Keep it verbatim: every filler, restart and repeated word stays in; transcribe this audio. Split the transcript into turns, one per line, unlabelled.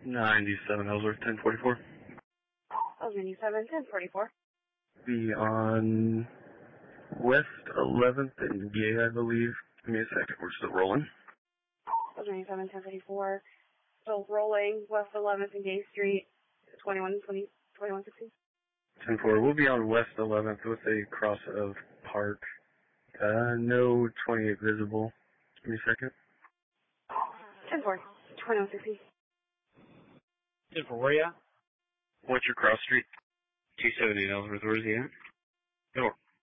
ninety-seven Ellsworth, ten forty-four.
Oh, ninety-seven, ten forty-four.
Be on West eleventh and Gay, I believe. Give me a second, we're still rolling.
Oh, ninety-seven, ten forty-four. Still rolling, West eleventh and Gay Street, twenty-one twenty, twenty-one sixty.
ten four, we'll be on West eleventh with a cross of Park. Uh, no twenty-eight visible. Give me a second.
ten four, twenty-one sixty.
ten four, where you at?
What's your cross street? two seventy-eight Ellsworth, where's he at?
Door.